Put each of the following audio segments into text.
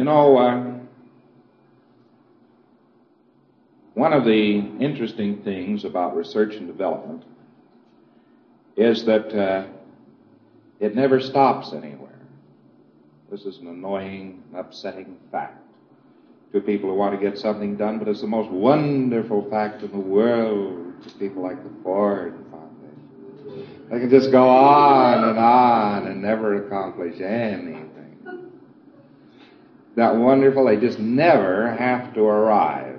You know, one of the interesting things about research and development is that it never stops anywhere. This is an annoying, upsetting fact to people who want to get something done, but it's the most wonderful fact in the world to people like the Ford Foundation. They can just go on and never accomplish anything. That wonderful, they just never have to arrive.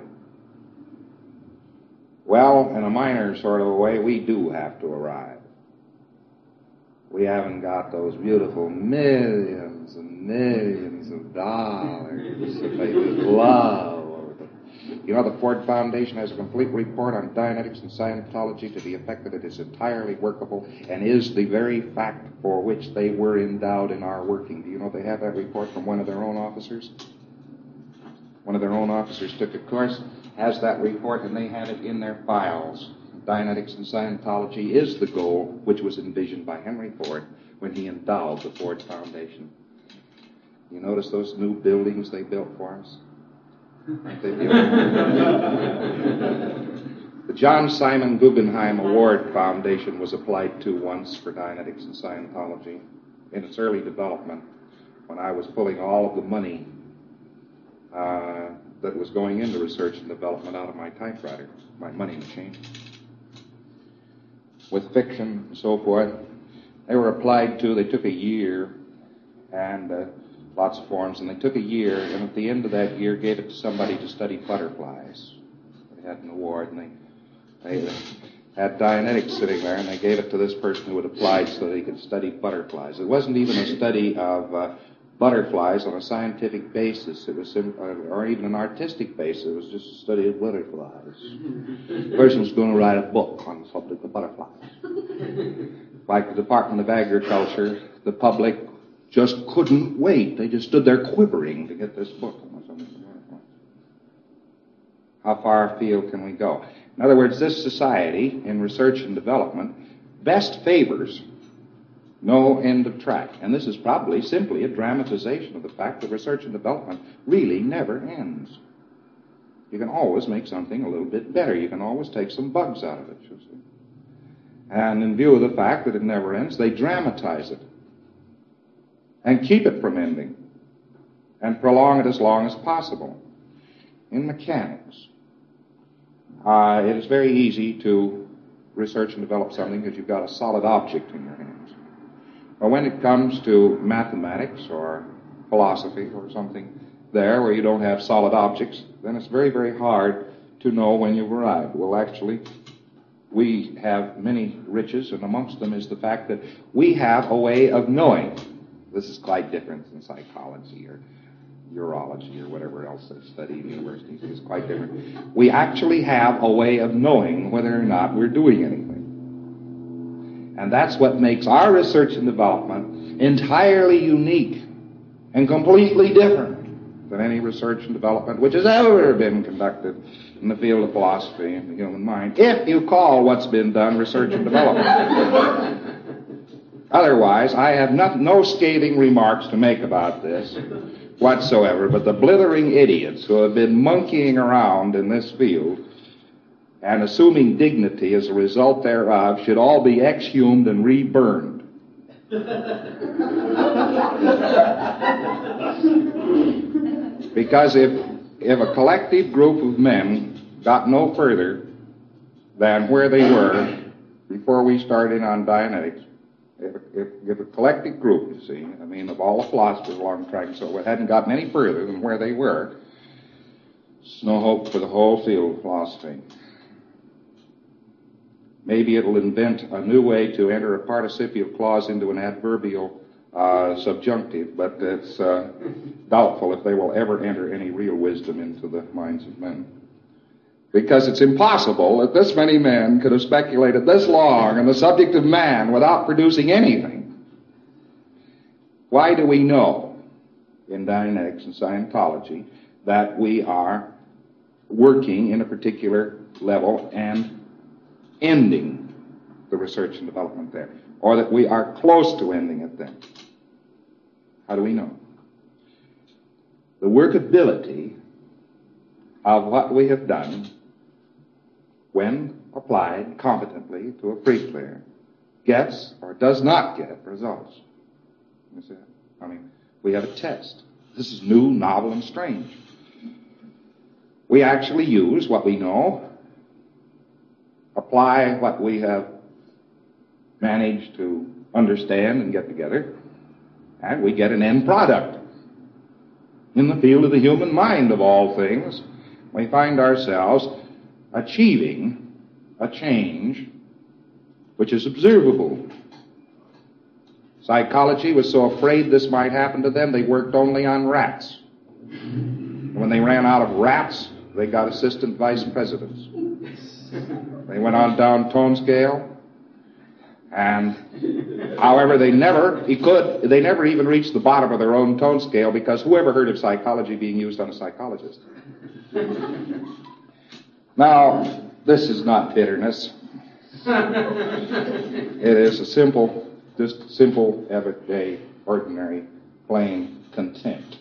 Well, in a minor sort of a way, we do have to arrive. We haven't got those beautiful millions and millions of dollars that they just love. You know, the Ford Foundation has a complete report on Dianetics and Scientology to the effect that it is entirely workable and is the very fact for which they were endowed in our working. Do you know they have that report from one of their own officers? One of their own officers took a course, has that report, and they had it in their files. Dianetics and Scientology is the goal which was envisioned by Henry Ford when he endowed the Ford Foundation. You notice those new buildings they built for us? Aren't they beautiful? The John Simon Guggenheim Award Foundation was applied to once for Dianetics and Scientology in its early development when I was pulling all of the money that was going into research and development out of my typewriter, my money machine, with fiction and so forth. They were applied to, they took a year, and lots of forms, and they took a year, and at the end of that year gave it to somebody to study butterflies. They had an award, and they had Dianetics sitting there, and they gave it to this person who had applied so that he could study butterflies. It wasn't even a study of butterflies on a scientific basis, it was or even an artistic basis. It was just a study of butterflies. The person was going to write a book on the subject of butterflies. Like the Department of Agriculture, the public just couldn't wait. They just stood there quivering to get this book on the subject of butterflies. How far afield can we go? In other words, this society in research and development best favors no end of track. And this is probably simply a dramatization of the fact that research and development really never ends. You can always make something a little bit better. You can always take some bugs out of it, you see. And in view of the fact that it never ends, they dramatize it and keep it from ending and prolong it as long as possible. In mechanics, it is very easy to research and develop something because you've got a solid object in your hands. But when it comes to mathematics or philosophy or something there where you don't have solid objects, then it's very, very hard to know when you've arrived. Well, actually, we have many riches, and amongst them is the fact that we have a way of knowing. This is quite different than psychology or urology or whatever else they study in universities. It's quite different. We actually have a way of knowing whether or not we're doing anything. And that's what makes our research and development entirely unique and completely different than any research and development which has ever been conducted in the field of philosophy and the human mind, if you call what's been done research and development. Otherwise, I have no scathing remarks to make about this whatsoever, but the blithering idiots who have been monkeying around in this field and assuming dignity as a result thereof should all be exhumed and reburned. Because if a collective group of men got no further than where they were before we started on Dianetics, if a collective group, you see, I mean, of all the philosophers along the track and so forth, hadn't gotten any further than where they were, there's no hope for the whole field of philosophy. Maybe it'll invent a new way to enter a participial clause into an adverbial subjunctive, but it's doubtful if they will ever enter any real wisdom into the minds of men. Because it's impossible that this many men could have speculated this long on the subject of man without producing anything. Why do we know in Dianetics and Scientology that we are working in a particular level and ending the research and development there, or that we are close to ending it then? How do we know? the workability of what we have done when applied competently to a freak flare gets or does not get results. You see? I mean, we have a test. This is new, novel, and strange. We actually use what we know, apply what we have managed to understand and get together, and we get an end product. In the field of the human mind, of all things, we find ourselves achieving a change which is observable. Psychology was so afraid this might happen to them, they worked only on rats. When they ran out of rats, they got assistant vice presidents. They went on down tone scale, and however, they never even reached the bottom of their own tone scale, because whoever heard of psychology being used on a psychologist? Now, this is not bitterness. It is a simple, everyday, ordinary, plain contempt.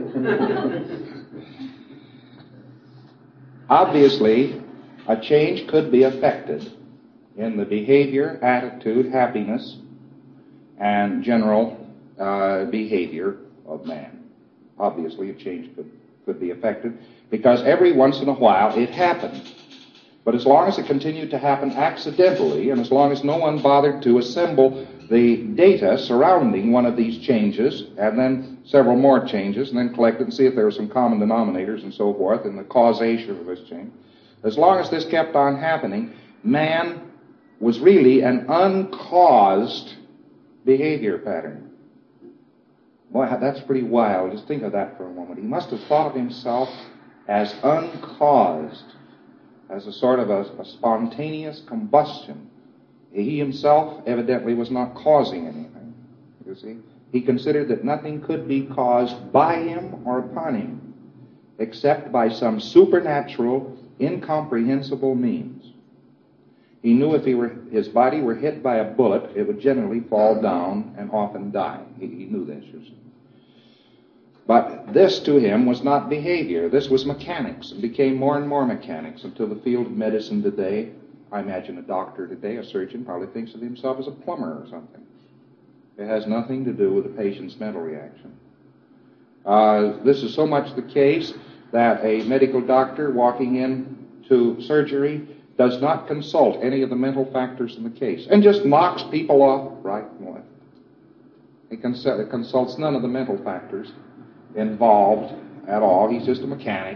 Obviously, a change could be effected in the behavior, attitude, happiness, and general behavior of man. Obviously, a change could be effected, because every once in a while it happened. But as long as it continued to happen accidentally, and as long as no one bothered to assemble the data surrounding one of these changes, and then several more changes, and then collect it and see if there were some common denominators and so forth, and the causation of this change, as long as this kept on happening, man was really an uncaused behavior pattern. Boy, that's pretty wild. Just think of that for a moment. He must have thought of himself as uncaused, as a sort of a spontaneous combustion. He himself evidently was not causing anything, you see. He considered that nothing could be caused by him or upon him except by some supernatural, incomprehensible means. He knew if his body were hit by a bullet, it would generally fall down and often die. He knew this, you see. But this to him was not behavior. This was mechanics, and became more and more mechanics until the field of medicine today, I imagine a doctor today, a surgeon, probably thinks of himself as a plumber or something. It has nothing to do with the patient's mental reaction. This is so much the case that a medical doctor walking into surgery does not consult any of the mental factors in the case and just knocks people off right and left. He consults none of the mental factors involved at all. He's just a mechanic.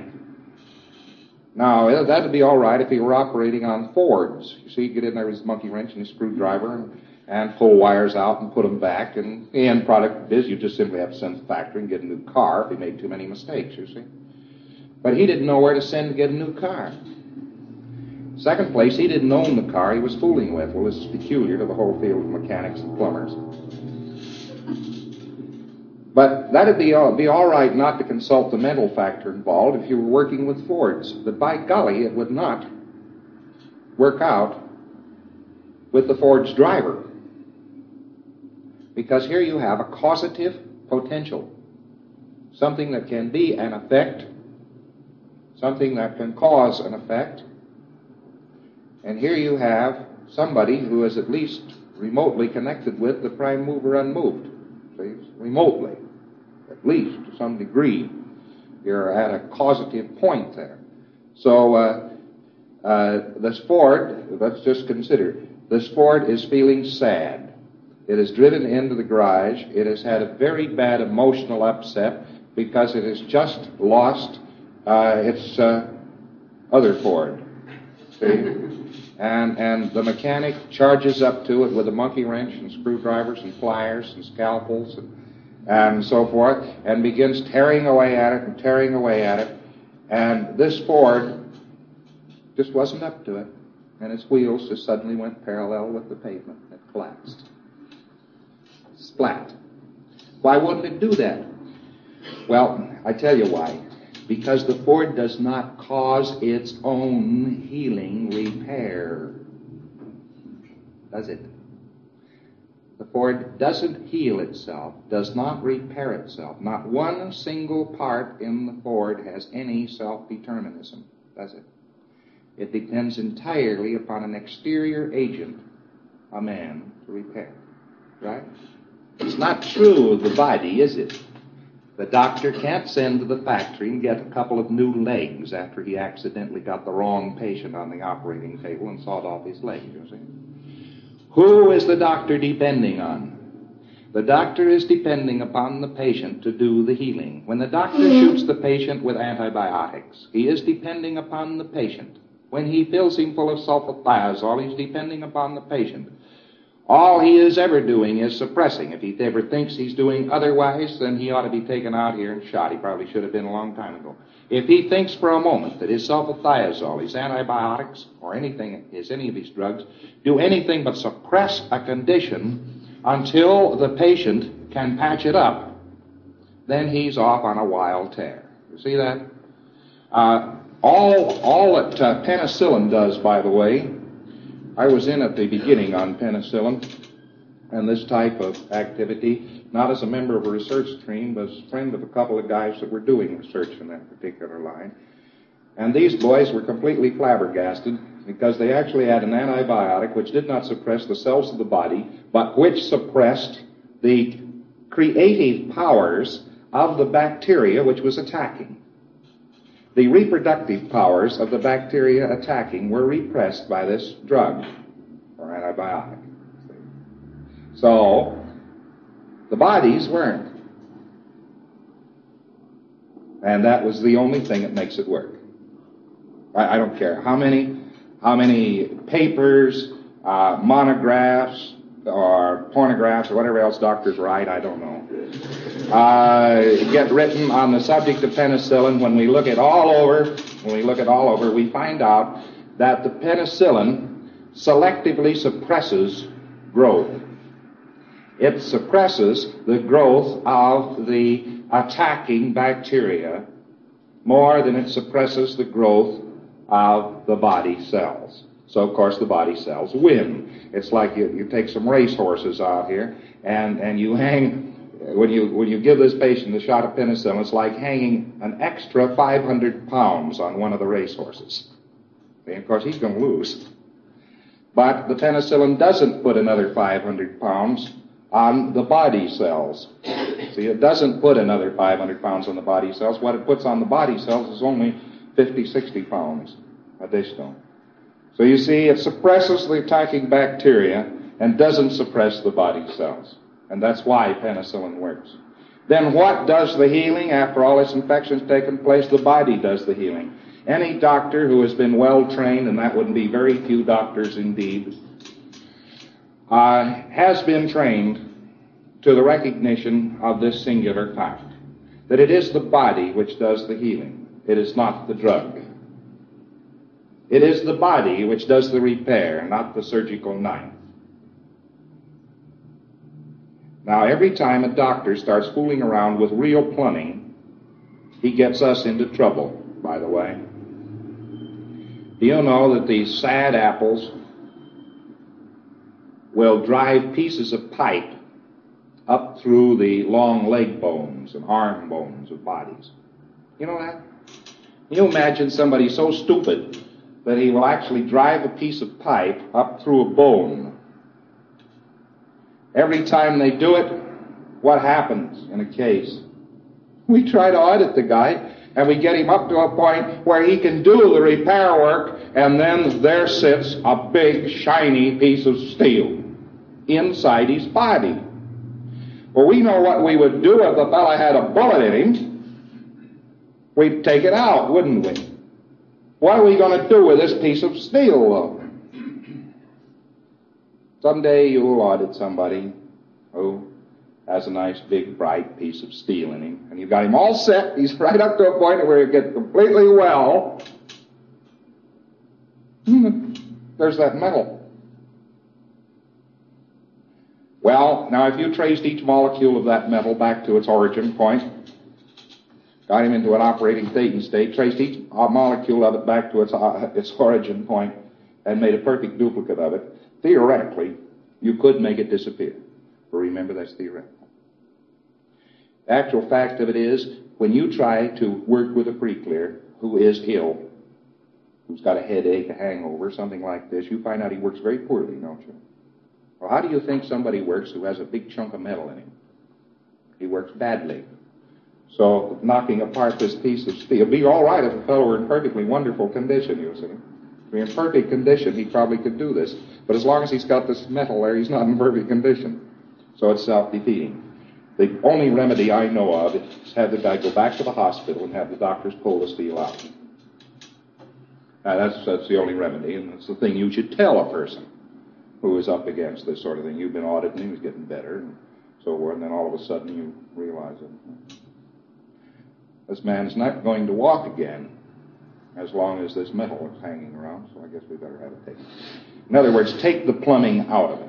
Now, that would be all right if he were operating on Fords. You see, he'd get in there with his monkey wrench and his screwdriver and pull wires out and put them back, and the end product is you just simply have to send the factory and get a new car if he made too many mistakes, you see. But he didn't know where to send to get a new car. Second place, he didn't own the car he was fooling with. Well, this is peculiar to the whole field of mechanics and plumbers. But that'd be all right not to consult the mental factor involved if you were working with Fords. But by golly, it would not work out with the Ford's driver. Because here you have a causative potential. Something that can be an effect. Something that can cause an effect. And here you have somebody who is at least remotely connected with the prime mover unmoved. See? Remotely. At least to some degree. You're at a causative point there. So this Ford, let's just consider, this Ford is feeling sad. It is driven into the garage. It has had a very bad emotional upset because it has just lost its other Ford. See? And the mechanic charges up to it with a monkey wrench and screwdrivers and pliers and scalpels and so forth, and begins tearing away at it and tearing away at it. And this Ford just wasn't up to it, and its wheels just suddenly went parallel with the pavement. It collapsed. Splat. Why wouldn't it do that? Well, I tell you why. Because the Ford does not cause its own healing repair. Does it? The Ford doesn't heal itself, does not repair itself. Not one single part in the Ford has any self-determinism, does it? It depends entirely upon an exterior agent, a man, to repair. Right? It's not true of the body, is it? The doctor can't send to the factory and get a couple of new legs after he accidentally got the wrong patient on the operating table and sawed off his leg, you see? Who is the doctor depending on? The doctor is depending upon the patient to do the healing. When the doctor shoots the patient with antibiotics, he is depending upon the patient. When he fills him full of sulfathiazole, he's depending upon the patient. All he is ever doing is suppressing. If he ever thinks he's doing otherwise, then he ought to be taken out here and shot. He probably should have been a long time ago. If he thinks for a moment that his sulfathiazole, his antibiotics, or any of his drugs, do anything but suppress a condition until the patient can patch it up, then he's off on a wild tear. You see that? All that penicillin does, by the way, I was in at the beginning on penicillin and this type of activity, not as a member of a research team, but as a friend of a couple of guys that were doing research in that particular line. And these boys were completely flabbergasted because they actually had an antibiotic which did not suppress the cells of the body, but which suppressed the creative powers of the bacteria which was attacking. The reproductive powers of the bacteria attacking were repressed by this drug or antibiotic. So, the bodies weren't. And that was the only thing that makes it work. I don't care how many papers, monographs, or pornographs, or whatever else doctors write, I don't know, get written on the subject of penicillin. When we look it all over, we find out that the penicillin selectively suppresses growth. It suppresses the growth of the attacking bacteria more than it suppresses the growth of the body cells. So, of course, the body cells win. It's like you take some race horses out here, and you hang, when you give this patient a shot of penicillin, it's like hanging an extra 500 pounds on one of the race horses. And, of course, he's going to lose. But the penicillin doesn't put another 500 pounds on the body cells. See, it doesn't put another 500 pounds on the body cells. What it puts on the body cells is only 50, 60 pounds additional. So you see, it suppresses the attacking bacteria and doesn't suppress the body cells. And that's why penicillin works. Then what does the healing? After all this infection's taken place, the body does the healing. Any doctor who has been well trained, and that would be very few doctors indeed, has been trained to the recognition of this singular fact, that it is the body which does the healing. It is not the drug. It is the body which does the repair, not the surgical knife. Now, every time a doctor starts fooling around with real plumbing, he gets us into trouble, by the way. Do you know that these sad apples will drive pieces of pipe up through the long leg bones and arm bones of bodies? You know that? Can you imagine somebody so stupid that he will actually drive a piece of pipe up through a bone? Every time they do it, what happens in a case? We try to audit the guy, and we get him up to a point where he can do the repair work, and then there sits a big, shiny piece of steel inside his body. Well, we know what we would do if the fellow had a bullet in him. We'd take it out, wouldn't we? What are we going to do with this piece of steel, though? Someday you'll audit somebody who has a nice, big, bright piece of steel in him, and you've got him all set. He's right up to a point where he gets completely well. There's that metal. Well, now if you traced each molecule of that metal back to its origin point, got him into an operating state, traced each molecule of it back to its origin point, and made a perfect duplicate of it, theoretically, you could make it disappear. But remember, that's theoretical. The actual fact of it is, when you try to work with a pre-clear who is ill, who's got a headache, a hangover, something like this, you find out he works very poorly, don't you? Well, how do you think somebody works who has a big chunk of metal in him? He works badly. So knocking apart this piece of steel, it'd be all right if a fellow were in perfectly wonderful condition, you see. If he were in perfect condition, he probably could do this. But as long as he's got this metal there, he's not in perfect condition. So it's self-defeating. The only remedy I know of is have the guy go back to the hospital and have the doctors pull the steel out. Now, that's the only remedy, and it's the thing you should tell a person who is up against this sort of thing. You've been auditing, he's getting better, and so forth, and then all of a sudden you realize that this man is not going to walk again as long as this metal is hanging around, so I guess we better have it taken. In other words, take the plumbing out of it.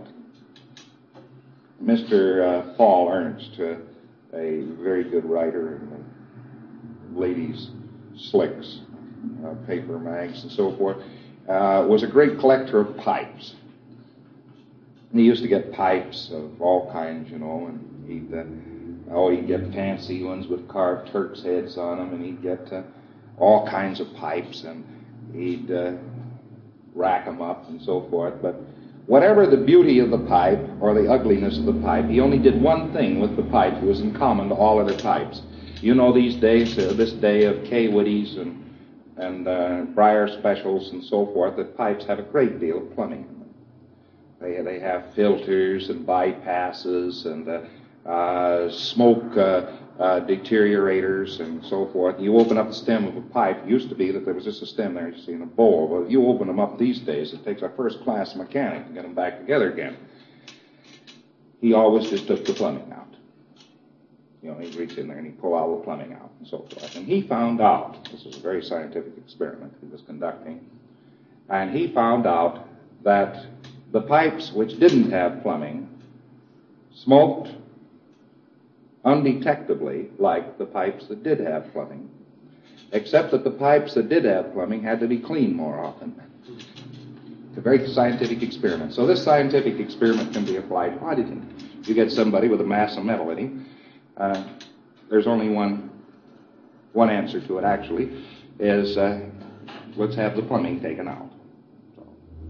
Mr. Paul Ernst, a very good writer in ladies' slicks, paper mags and so forth, was a great collector of pipes. And he used to get pipes of all kinds, you know, and he'd get fancy ones with carved Turks' heads on them, and he'd get all kinds of pipes, and he'd rack them up and so forth. But whatever the beauty of the pipe or the ugliness of the pipe, he only did one thing with the pipe that was in common to all other pipes. You know, these days, this day of K-Witties and Briar Specials and so forth, that pipes have a great deal of plumbing in them. They have filters and bypasses and smoke deteriorators and so forth. You open up the stem of a pipe. It used to be that there was just a stem there, you see, in a bowl. Well, if you open them up these days, it takes a first-class mechanic to get them back together again. He always just took the plumbing out. You know, he'd reach in there and he'd pull all the plumbing out and so forth. And he found out, this is a very scientific experiment he was conducting, and he found out that the pipes which didn't have plumbing smoked undetectably like the pipes that did have plumbing, except that the pipes that did have plumbing had to be cleaned more often. It's a very scientific experiment. So this scientific experiment can be applied to auditing. You get somebody with a mass of metal in him. There's only one answer to it, actually, is let's have the plumbing taken out. So.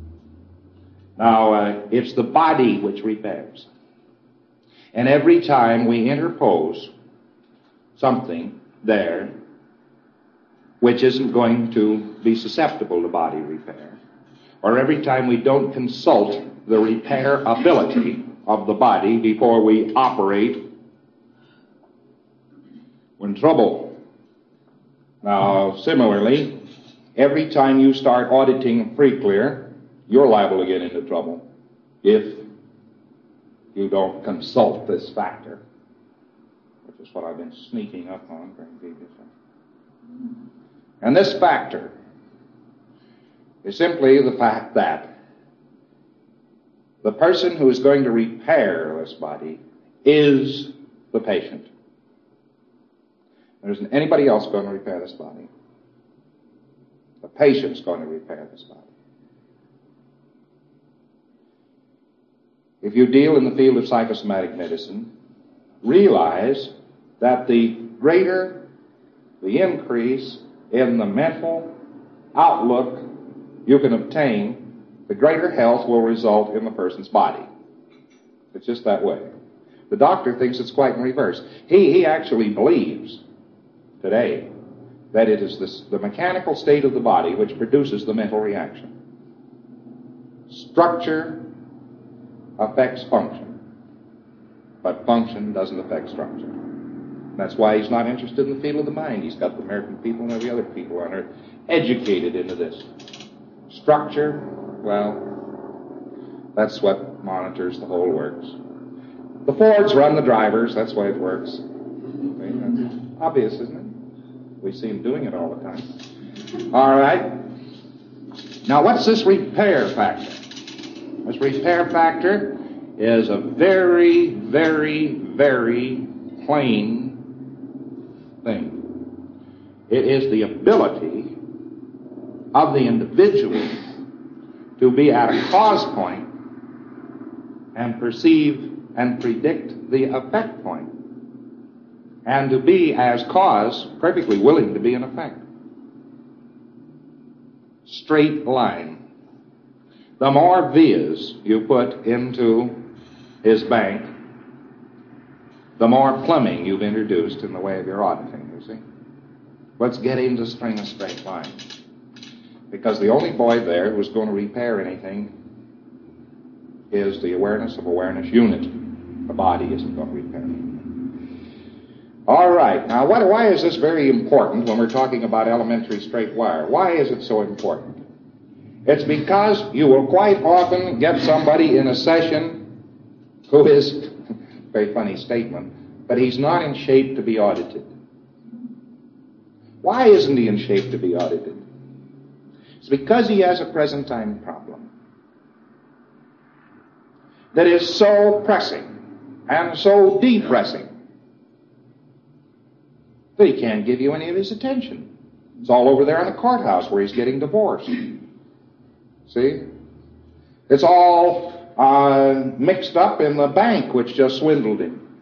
Now, it's the body which repairs. And every time we interpose something there which isn't going to be susceptible to body repair, or every time we don't consult the repair ability of the body before we operate, we're in trouble. Now, similarly, every time you start auditing a pre-clear, you're liable to get into trouble if you don't consult this factor, which is what I've been sneaking up on previously. And this factor is simply the fact that the person who is going to repair this body is the patient. There isn't anybody else going to repair this body. The patient's going to repair this body. If you deal in the field of psychosomatic medicine, realize that the greater the increase in the mental outlook you can obtain, the greater health will result in the person's body. It's just that way. The doctor thinks it's quite in reverse. He actually believes today that it is the mechanical state of the body which produces the mental reaction. Structure affects function, but function doesn't affect structure. That's why he's not interested in the field of the mind. He's got the American people and every other people on earth educated into this. Structure, well, that's what monitors the whole works. The Fords run the drivers, that's why it works. Okay, that's obvious, isn't it? We see them doing it all the time. All right. Now, what's this repair factor? This repair factor is a very, very, very plain thing. It is the ability of the individual to be at a cause point and perceive and predict the effect point, and to be, as cause, perfectly willing to be an effect. Straight line. The more V's you put into his bank, the more plumbing you've introduced in the way of your auditing, you see. Let's get him to string a straight line. Because the only void there who's going to repair anything is the awareness of awareness unit. The body isn't going to repair it. All right. Now, why is this very important when we're talking about elementary straight wire? Why is it so important? It's because you will quite often get somebody in a session who is, very funny statement, but he's not in shape to be audited. Why isn't he in shape to be audited? It's because he has a present time problem that is so pressing and so depressing that he can't give you any of his attention. It's all over there in the courthouse where he's getting divorced. See? It's all mixed up in the bank which just swindled him.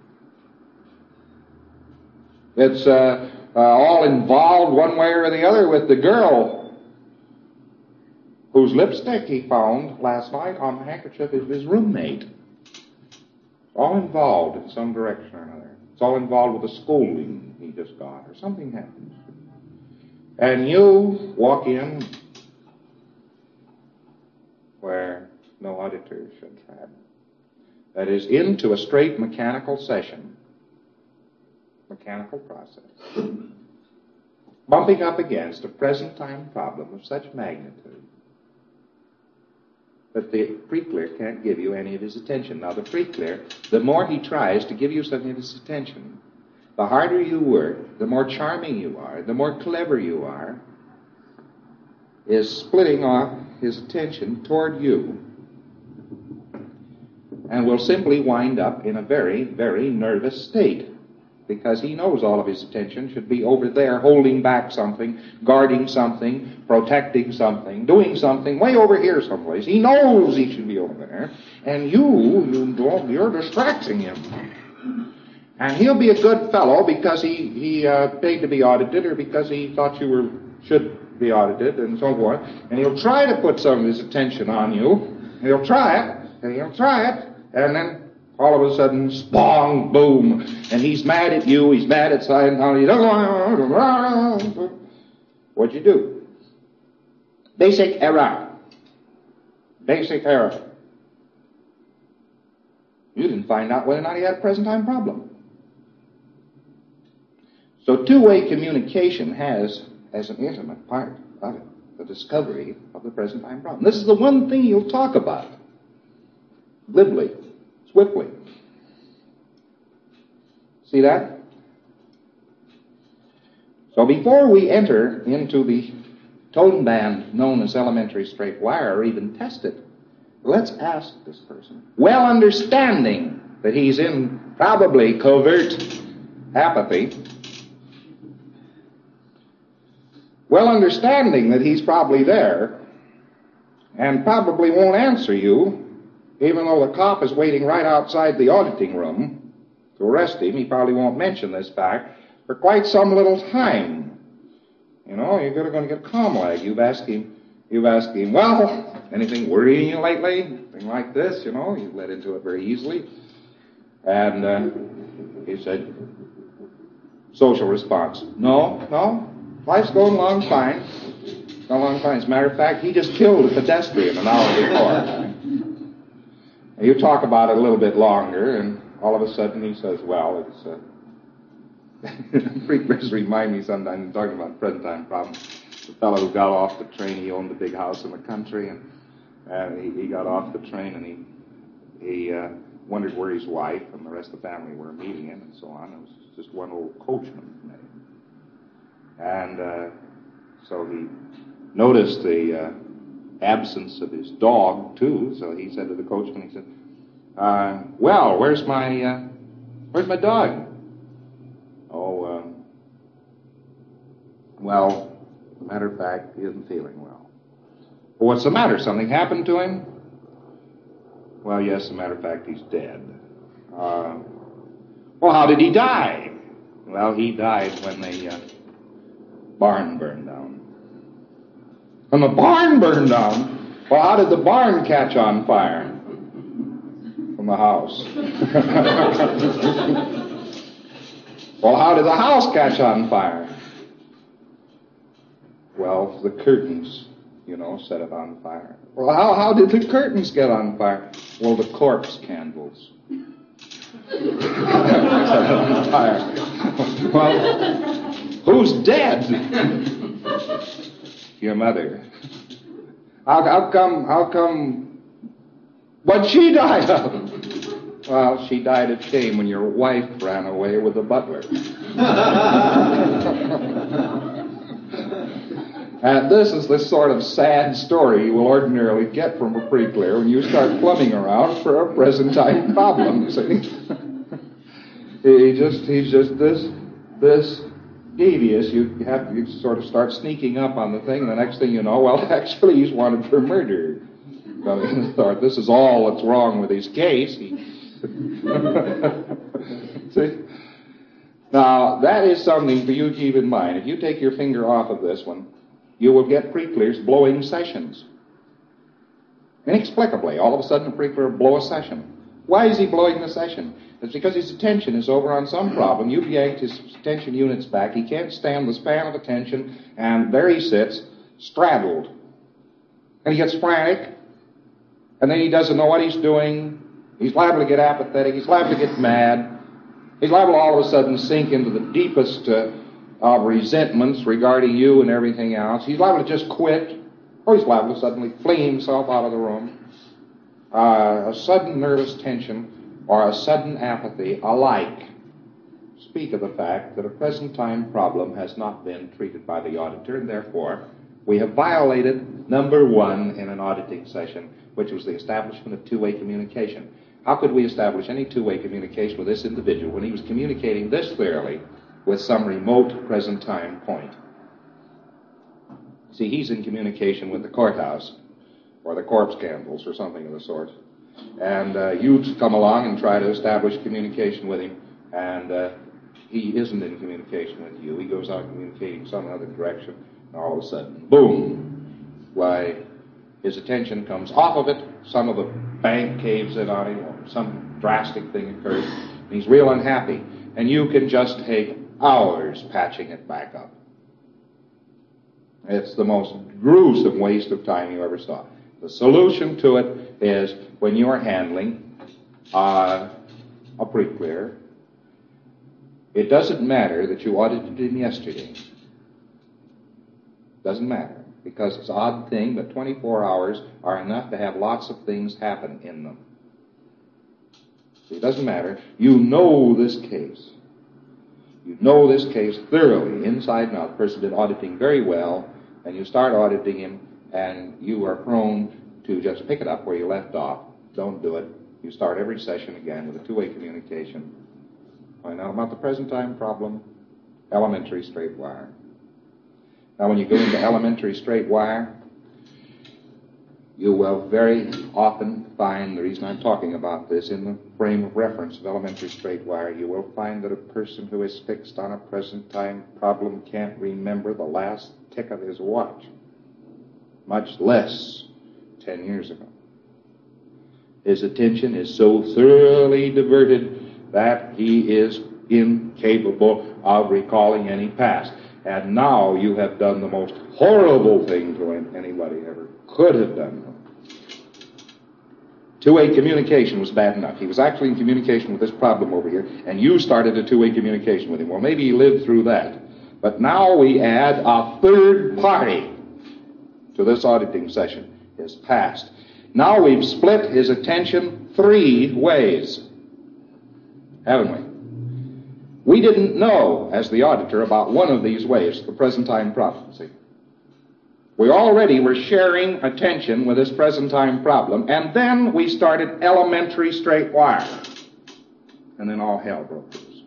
It's all involved one way or the other with the girl whose lipstick he found last night on the handkerchief of his roommate. All involved in some direction or another. It's all involved with a scolding he just got, or something happens. And you walk in where no auditor should tread. That is, into a straight mechanical session, mechanical process, bumping up against a present time problem of such magnitude that the pre-clear can't give you any of his attention. Now, the pre-clear, the more he tries to give you some of his attention, the harder you work, the more charming you are, the more clever you are, is splitting off his attention toward you, and will simply wind up in a very, very nervous state, because he knows all of his attention should be over there holding back something, guarding something, protecting something, doing something way over here someplace. He knows he should be over there, and you're distracting him. And he'll be a good fellow because he paid to be audited, or because he thought you should be audited, and so forth. And he'll try to put some of his attention on you. He'll try it, and then all of a sudden, spong, boom, and he's mad at you, he's mad at Scientology. What'd you do? Basic error. You didn't find out whether or not he had a present time problem. So two-way communication has, as an intimate part of it, the discovery of the present time problem. This is the one thing you'll talk about. Glibly, swiftly. See that? So before we enter into the tone band known as elementary straight wire, or even test it, let's ask this person, well understanding that he's in probably covert apathy, well understanding that he's probably there and probably won't answer you, even though the cop is waiting right outside the auditing room to arrest him. He probably won't mention this fact for quite some little time. You know, you're going to get calm like. You've asked him, well, anything worrying you lately? Anything like this, you know? You led into it very easily. And he said, social response. No, life's going along fine. As a matter of fact, he just killed a pedestrian an hour before. And you talk about it a little bit longer, and all of a sudden he says, well, it's... Freakers remind me sometimes, talking about present time problems. The fellow who got off the train, he owned a big house in the country, and he got off the train, and he wondered where his wife and the rest of the family were meeting him, and so on. It was just one old coachman met him. And so he noticed the absence of his dog, too, so he said to the coachman, he said, well, where's my dog? Oh, well, as a matter of fact, he isn't feeling well. Well, what's the matter? Something happened to him? Well, yes, as a matter of fact, he's dead. Well, how did he die? Well, he died when the barn burned down. When the barn burned down? Well, how did the barn catch on fire? From the house. Well, how did the house catch on fire? Well, the curtains, set it on fire. Well, how did the curtains get on fire? Well, the corpse candles. Set it on fire. Well, who's dead? Your mother. How come? What'd she die of? Well, she died of shame when your wife ran away with the butler. And this is the sort of sad story you will ordinarily get from a pre-clear when you start plumbing around for a present-time problem, see? He's just this devious. You sort of start sneaking up on the thing, and the next thing you know, well, actually he's wanted for murder. So this is all that's wrong with his case. See? Now, that is something for you to keep in mind. If you take your finger off of this one, you will get pre-clears blowing sessions. Inexplicably, all of a sudden a pre-clear will blow a session. Why is he blowing the session? It's because his attention is over on some problem. You've yanked his attention units back. He can't stand the span of attention, and there he sits, straddled. And he gets frantic, and then he doesn't know what he's doing. He's liable to get apathetic. He's liable to get mad. He's liable to all of a sudden sink into the deepest of resentments regarding you and everything else. He's liable to just quit, or he's liable to suddenly flee himself out of the room. A sudden nervous tension or a sudden apathy alike speak of the fact that a present-time problem has not been treated by the auditor, and therefore we have violated number one in an auditing session, which was the establishment of two-way communication. How could we establish any two-way communication with this individual when he was communicating this clearly with some remote present-time point? See, he's in communication with the courthouse or the corpse candles or something of the sort. And you come along and try to establish communication with him, and he isn't in communication with you. He goes out communicating some other direction, and all of a sudden, boom! Why, his attention comes off of it, some of the bank caves in on him, or some drastic thing occurs, and he's real unhappy. And you can just take hours patching it back up. It's the most gruesome waste of time you ever saw. The solution to it is when you are handling a pre-clear, it doesn't matter that you audited him yesterday. Doesn't matter. Because it's an odd thing, but 24 hours are enough to have lots of things happen in them. So it doesn't matter. You know this case. You know this case thoroughly, inside and out. The person did auditing very well, and you start auditing him, and you are prone to just pick it up where you left off. Don't do it. You start every session again with a two-way communication. Find out about the present time problem, elementary straight wire. Now, when you go into elementary straight wire, you will very often find, the reason I'm talking about this, in the frame of reference of elementary straight wire, you will find that a person who is fixed on a present time problem can't remember the last tick of his watch, much less 10 years ago. His attention is so thoroughly diverted that he is incapable of recalling any past. And now you have done the most horrible thing to him anybody ever could have done to him. Two-way communication was bad enough. He was actually in communication with this problem over here, and you started a two-way communication with him. Well, maybe he lived through that. But now we add a third party to this auditing session, his past. Now we've split his attention three ways, haven't we? We didn't know, as the auditor, about one of these ways, the present time problem. See? We already were sharing attention with this present time problem, and then we started elementary straight wire. And then all hell broke loose.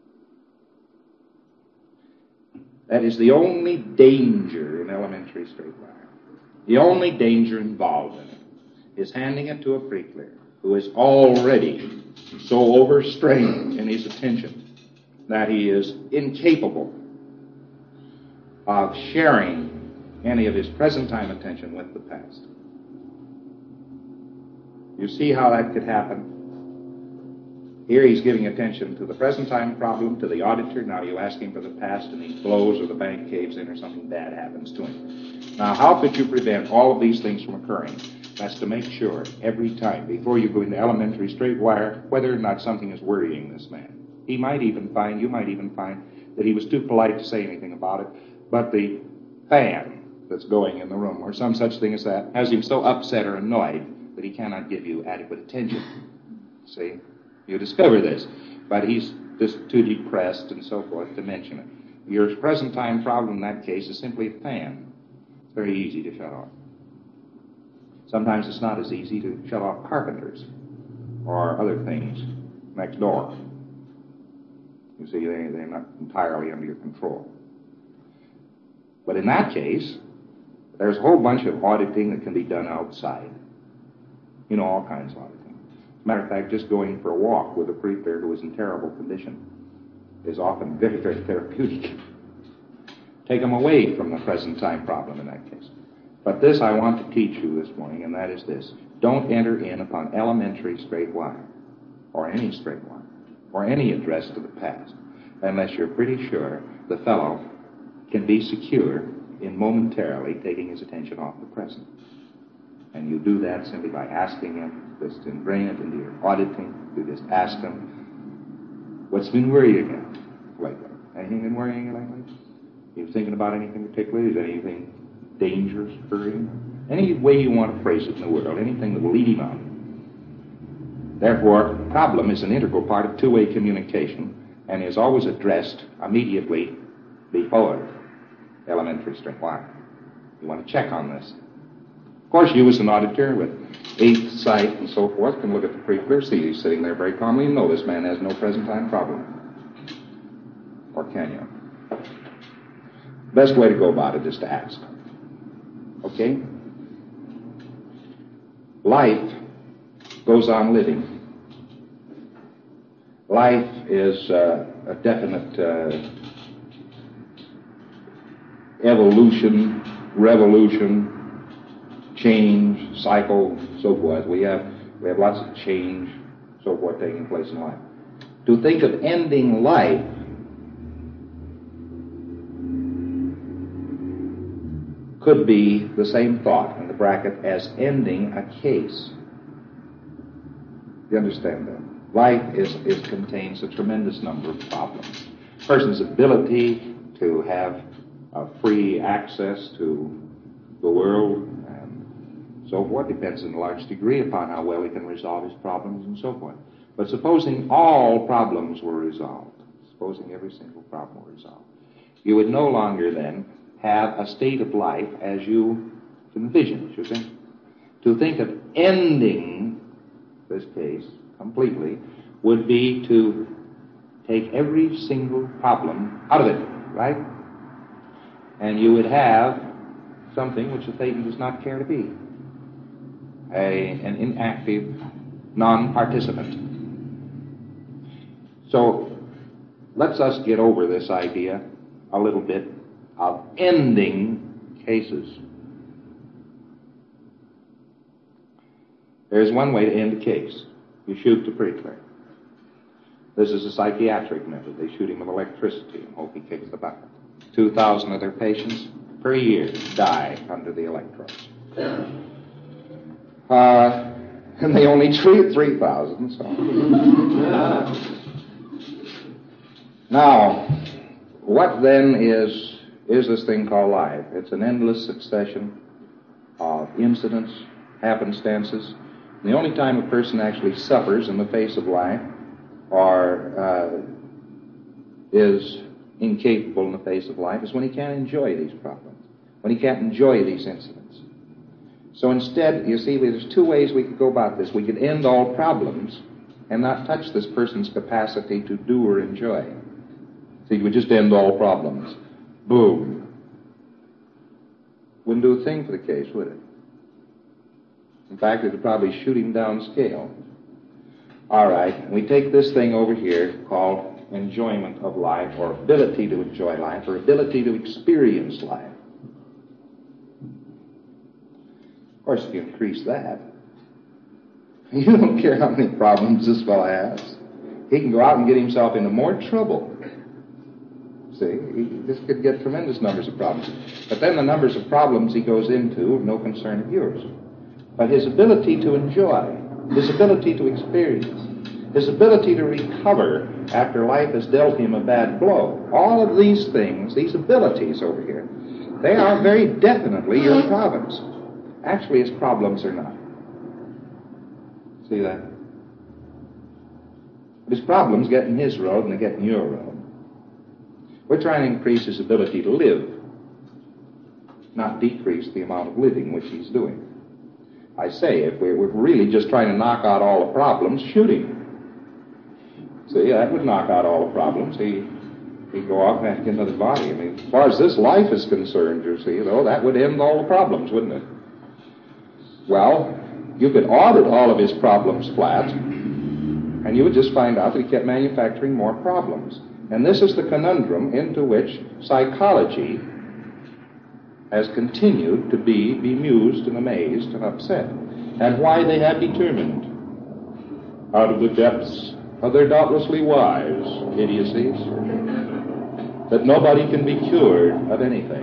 That is the only danger in elementary straight wire. The only danger involved in it is handing it to a pre-clear who is already so overstrained in his attention that he is incapable of sharing any of his present time attention with the past. You see how that could happen? Here he's giving attention to the present time problem, to the auditor. Now you ask him for the past and he blows or the bank caves in or something bad happens to him. Now how could you prevent all of these things from occurring? That's to make sure every time before you go into elementary straight wire whether or not something is worrying this man. You might even find that he was too polite to say anything about it, but the fan that's going in the room or some such thing as that has him so upset or annoyed that he cannot give you adequate attention. See? You discover this, but he's just too depressed and so forth to mention it. Your present time problem in that case is simply a fan. It's very easy to shut off. Sometimes it's not as easy to shut off carpenters or other things next door. You see, they're not entirely under your control. But in that case, there's a whole bunch of auditing that can be done outside. You know, all kinds of auditing. As a matter of fact, just going for a walk with a preacher who is in terrible condition is often very, very therapeutic. Take them away from the present time problem in that case. But this I want to teach you this morning, and that is this. Don't enter in upon elementary straight wire, or any straight wire, or any address to the past, unless you're pretty sure the fellow can be secure in momentarily taking his attention off the present. And you do that simply by asking him, just to bring it into your auditing. You just ask him, what's been worrying you lately? Anything been worrying you lately? You thinking about anything particular? Is anything dangerous occurring? Any way you want to phrase it in the world, anything that will lead him on. Therefore, problem is an integral part of two-way communication and is always addressed immediately before elementary straight wire. You want to check on this. Of course, you as an auditor with eighth sight and so forth can look at the pretty clear, see he's sitting there very calmly and know this man has no present time problem. Or can you? Best way to go about it is to ask. Okay? Life goes on living. Life is a definite evolution, revolution, change, cycle, so forth. We have lots of change, so forth, taking place in life. To think of ending life could be the same thought in the bracket as ending a case. You understand that? Life contains a tremendous number of problems. A person's ability to have free access to the world and so forth depends in a large degree upon how well he can resolve his problems and so forth. But supposing all problems were resolved, supposing every single problem were resolved, you would no longer then have a state of life as you envision, you see. To think of ending this case completely would be to take every single problem out of it, right? And you would have something which the Satan does not care to be, an inactive non-participant. So let's us get over this idea a little bit of ending cases. There's one way to end a case. You shoot the preacher. This is a psychiatric method. They shoot him with electricity and hope he kicks the bucket. 2,000 of their patients per year die under the electrodes. And they only treat 3,000, so. Now, what then is this thing called life? It's an endless succession of incidents, happenstances. And the only time a person actually suffers in the face of life or is incapable in the face of life is when he can't enjoy these problems, when he can't enjoy these incidents. So instead, you see, there's two ways we could go about this. We could end all problems and not touch this person's capacity to do or enjoy. So you would just end all problems. Boom. Wouldn't do a thing for the case, would it? In fact, it would probably shoot him down scale. All right, we take this thing over here called enjoyment of life, or ability to enjoy life, or ability to experience life. Of course, if you increase that, you don't care how many problems this fellow has. He can go out and get himself into more trouble. See, this could get tremendous numbers of problems. But then the numbers of problems he goes into are no concern of yours. But his ability to enjoy, his ability to experience, his ability to recover after life has dealt him a bad blow, all of these things, these abilities over here, they are very definitely your province. Actually, his problems are not. See that? His problems get in his road and they get in your road. We're trying to increase his ability to live, not decrease the amount of living which he's doing. I say, if we're really just trying to knock out all the problems, shoot him. See, that would knock out all the problems. He'd go off back into the body. I mean, as far as this life is concerned, you see, though, that would end all the problems, wouldn't it? Well, you could audit all of his problems flat, and you would just find out that he kept manufacturing more problems. And this is the conundrum into which psychology has continued to be bemused and amazed and upset, and why they have determined, out of the depths of their doubtlessly wise idiocies, that nobody can be cured of anything.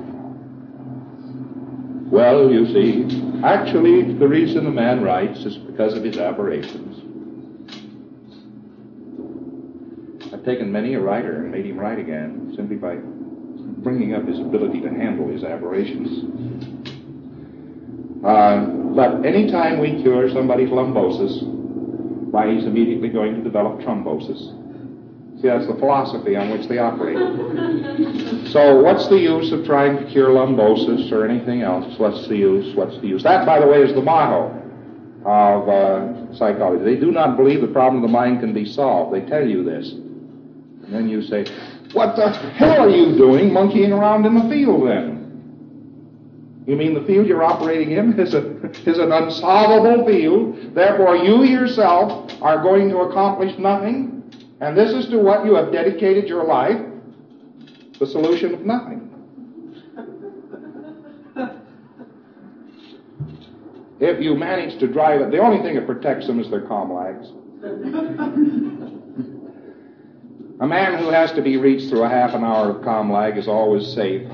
Well, you see, actually, the reason a man writes is because of his aberrations. I've taken many a writer and made him write again simply by bringing up his ability to handle his aberrations. But any time we cure somebody's lumbosis, why, he's immediately going to develop thrombosis. See, that's the philosophy on which they operate. So what's the use of trying to cure lumbosis or anything else? What's the use? What's the use? That, by the way, is the motto of psychology. They do not believe the problem of the mind can be solved. They tell you this. And then you say, what the hell are you doing monkeying around in the field then? You mean the field you're operating in is an unsolvable field, therefore you yourself are going to accomplish nothing, and this is to what you have dedicated your life, the solution of nothing. If you manage to drive it, the only thing that protects them is their comlags. A man who has to be reached through a half an hour of comlag is always safe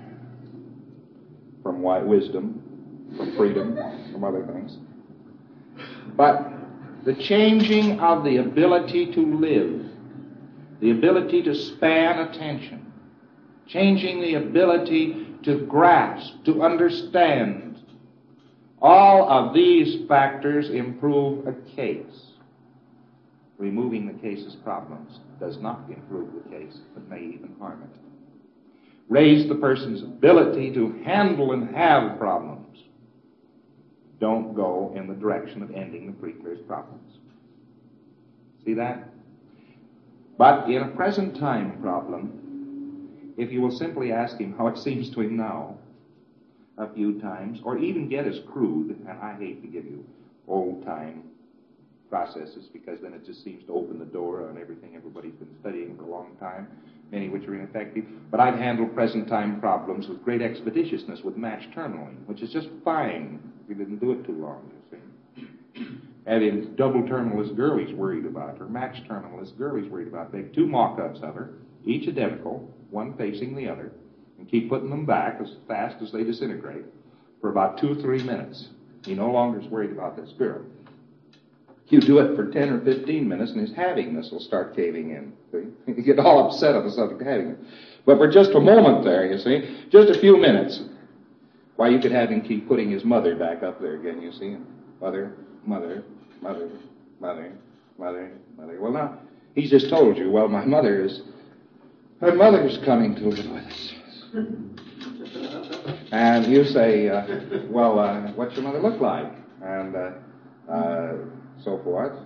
from wisdom, from freedom, from other things. But the changing of the ability to live, the ability to span attention, changing the ability to grasp, to understand, all of these factors improve a case. Removing the case's problems does not improve the case, but may even harm it. Raise the person's ability to handle and have problems. Don't go in the direction of ending the preacher's problems. See that? But in a present time problem, if you will simply ask him how it seems to him now, a few times, or even get as crude, and I hate to give you old-time processes, because then it just seems to open the door on everything everybody's been studying for a long time, many which are ineffective. But I've handled present-time problems with great expeditiousness with match terminaling, which is just fine if you didn't do it too long, you see. Having double terminal as Gurley's worried about, or match terminal as Gurley's worried about. Take two mock-ups of her, each identical, one facing the other, and keep putting them back as fast as they disintegrate for about 2 or 3 minutes. He no longer is worried about this girl. You do it for 10 or 15 minutes, and his havingness will start caving in. See? You get all upset on the subject of havingness. But for just a moment there, you see, just a few minutes, why, you could have him keep putting his mother back up there again, you see. Mother, mother, mother, mother, mother, mother. Well, now, he's just told you, well, my mother's coming to live with us. And you say, well, what's your mother look like? And so forth.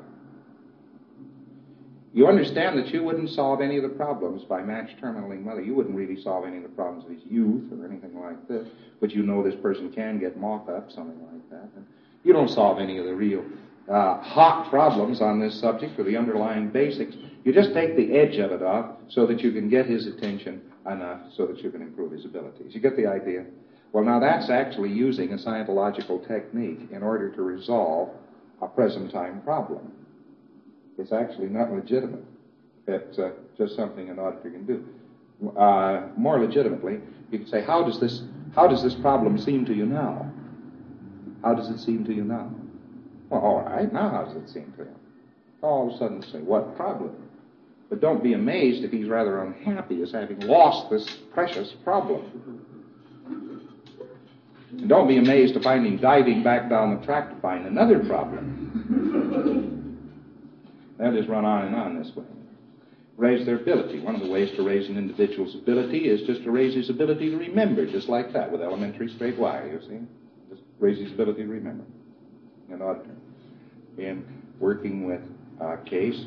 You understand that you wouldn't solve any of the problems by match terminaling mother. You wouldn't really solve any of the problems of his youth or anything like this. But you know this person can get mock-up, something like that. And you don't solve any of the real hot problems on this subject or the underlying basics, you just take the edge of it off so that you can get his attention enough so that you can improve his abilities. You get the idea? Well, now that's actually using a scientological technique in order to resolve a present-time problem. It's actually not legitimate. It's just something an auditor can do. More legitimately, you can say, how does this problem seem to you now? How does it seem to you now? Well, all right, now how does it seem to you? All of a sudden say, what problem? But don't be amazed if he's rather unhappy as having lost this precious problem. And don't be amazed to find him diving back down the track to find another problem. They'll just run on and on this way. Raise their ability. One of the ways to raise an individual's ability is just to raise his ability to remember, just like that, with elementary straight wire, you see. Just raise his ability to remember. An auditor. In working with a case,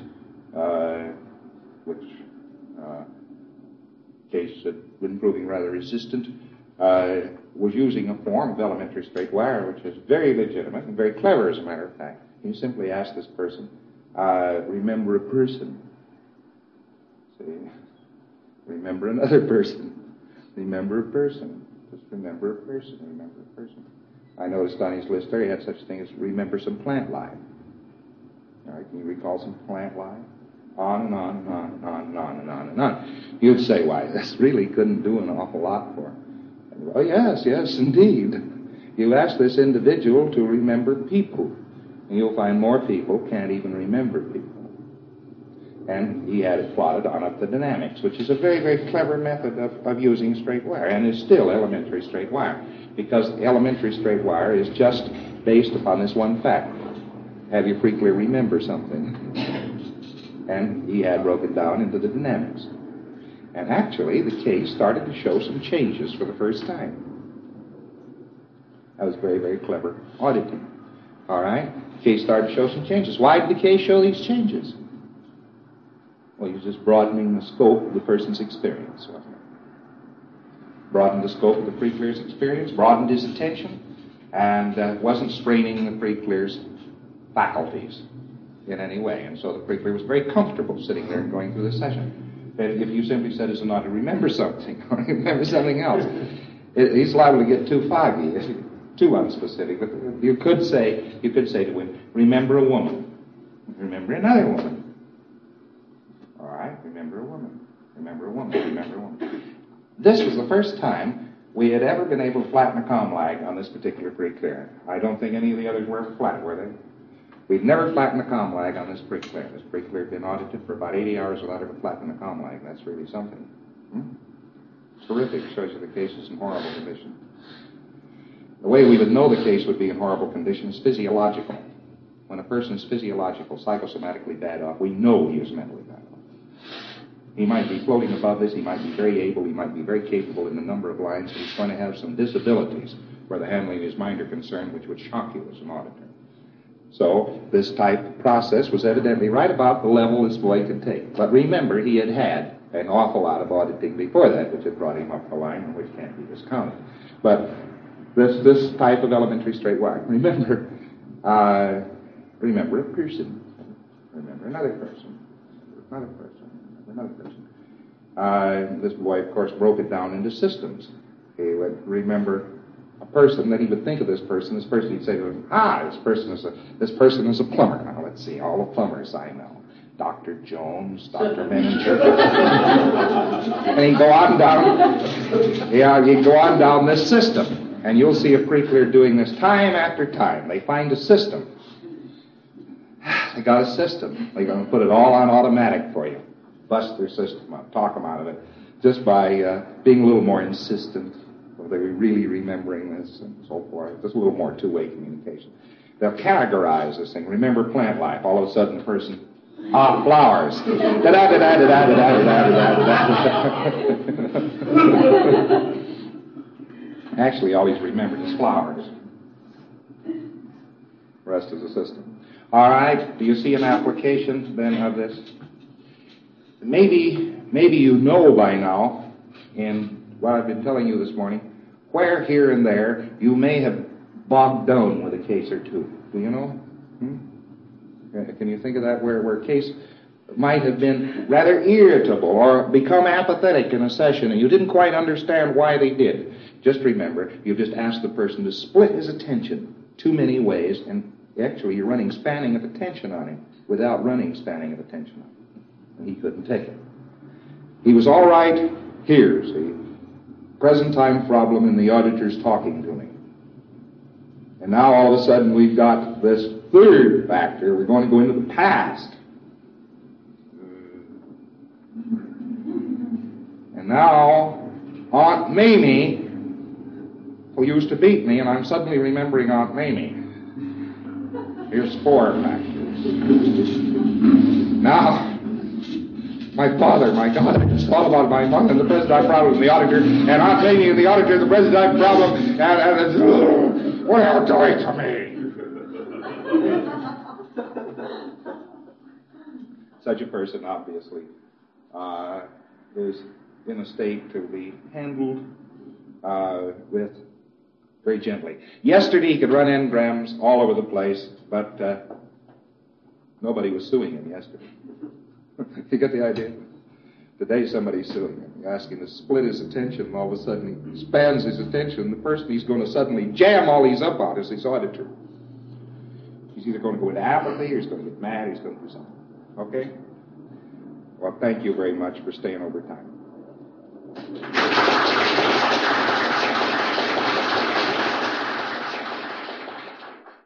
case had been proving rather resistant, was using a form of elementary straight wire, which is very legitimate and very clever, as a matter of fact. You simply ask this person, remember a person. See? Remember another person. Remember a person. Just remember a person. Remember a person. I noticed on his list there he had such a thing as remember some plant life. All right, can you recall some plant life? On and on and on and on and on and on and on. You'd say, why, this really couldn't do an awful lot for him. Well, yes, indeed. You ask this individual to remember people, and you'll find more people can't even remember people. And he had it plotted on up the dynamics, which is a very, very clever method of using straight wire, and is still elementary straight wire, because elementary straight wire is just based upon this one fact. Have you frequently remember something? And he had broken down into the dynamics. And actually, the case started to show some changes for the first time. That was very, very clever auditing. All right? The case started to show some changes. Why did the case show these changes? Well, he was just broadening the scope of the person's experience, wasn't it? Broadened the scope of the pre-clear's experience, broadened his attention, and wasn't straining the pre-clear's faculties in any way. And so the pre-clear was very comfortable sitting there and going through the session. But if you simply said as an auditor, remember something, or remember something else, he's liable to get too foggy, too unspecific. But you could say to him, remember a woman. Remember another woman. All right, remember a woman. Remember a woman. Remember a woman. This was the first time we had ever been able to flatten a comm lag on this particular pre-clear. I don't think any of the others were flat, were they? We've never flattened a comm lag on this pre-clear. This pre-clear had been audited for about 80 hours without ever flattening a comm lag. That's really something. Terrific. Shows you the case is in horrible condition. The way we would know the case would be in horrible condition is physiological. When a person is physiological, psychosomatically bad off, we know he is mentally bad off. He might be floating above this, he might be very able, he might be very capable in a number of lines, but he's going to have some disabilities where the handling of his mind are concerned, which would shock you as an auditor. So this type of process was evidently right about the level this boy could take. But remember, he had had an awful lot of auditing before that, which had brought him up the line, and which can't be discounted. But this type of elementary straight wire, remember a person, remember another person, remember another person, remember another person. This boy, of course, broke it down into systems. He would remember a person, then he would think of this person, he'd say to him, this person is a plumber. Now, let's see, all the plumbers I know. Dr. Jones, Dr. Menninger. And he'd go on down this system, and you'll see a pre-clear doing this time after time. They find a system. They got a system. They're going to put it all on automatic for you. Bust their system up, talk them out of it, just by being a little more insistent. They were really remembering this and so forth. Just a little more two-way communication. They'll categorize this thing. Remember plant life. All of a sudden the person, flowers. Actually, always remembered as flowers. The rest is a system. All right. Do you see an application then of this? Maybe you know by now, in what I've been telling you this morning, where here and there you may have bogged down with a case or two. Do you know? Can you think of that where a case might have been rather irritable or become apathetic in a session and you didn't quite understand why they did? Just remember, you've just asked the person to split his attention too many ways, and actually you're running spanning of attention on him without running spanning of attention on him. And he couldn't take it. He was all right here, see. Present time problem, and the auditor's talking to him. And now all of a sudden we've got this third factor. We're going to go into the past. And now Aunt Mamie, who used to beat me, and I'm suddenly remembering Aunt Mamie. Here's 4 factors. Now, my father, my God, I just thought about my mother and the present-time problem and the auditor, and Aunt Mamie and the auditor, the present-time problem, and what are you doing to me? Such a person, obviously, is in a state to be handled with very gently. Yesterday he could run engrams all over the place, but nobody was suing him yesterday. You get the idea? Today somebody's suing him. You ask him to split his attention, and all of a sudden he spans his attention. The person he's going to suddenly jam all these up on is his auditor. He's either going to go into apathy, or he's going to get mad, or he's going to do something. Okay? Well, thank you very much for staying over time.